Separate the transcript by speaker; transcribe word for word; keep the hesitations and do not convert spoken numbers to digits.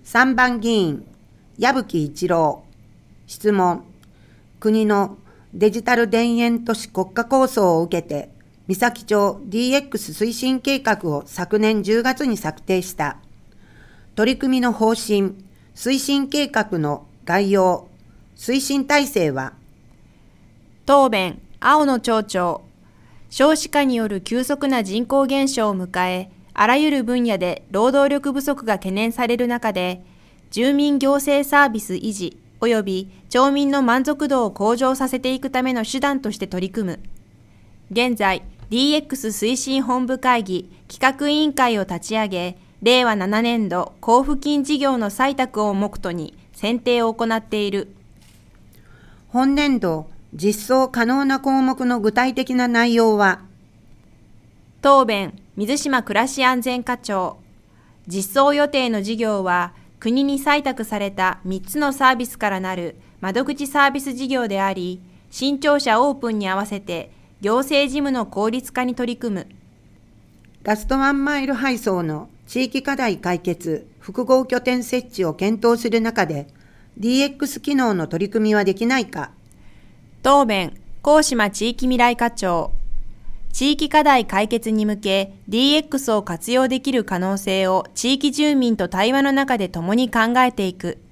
Speaker 1: さんばん議員、矢吹一郎。質問。国のデジタル田園都市国家構想を受けて、三崎町 ディーエックス 推進計画を昨年じゅうがつに策定した。取り組みの方針、推進計画の概要、推進体制は。
Speaker 2: 答弁、青野町長。少子化による急速な人口減少を迎え、あらゆる分野で労働力不足が懸念される中で、住民行政サービス維持及び町民の満足度を向上させていくための手段として取り組む。現在、ディーエックス 推進本部会議企画委員会を立ち上げ、れいわななねんど交付金事業の採択を目途に選定を行っている。
Speaker 1: 本年度、実装可能な項目の具体的な内容は。
Speaker 2: 答弁、水島暮らし安全課長。実装予定の事業は、国に採択されたみっつのサービスからなる窓口サービス事業であり、新庁舎オープンに合わせて行政事務の効率化に取り組む。
Speaker 1: ラストワンマイル配送の地域課題解決、複合拠点設置を検討する中で、ディーエックス 機能の取り組みはできないか。
Speaker 2: 答弁、高島地域未来課長。地域課題解決に向け ディーエックス を活用できる可能性を地域住民と対話の中で共に考えていく。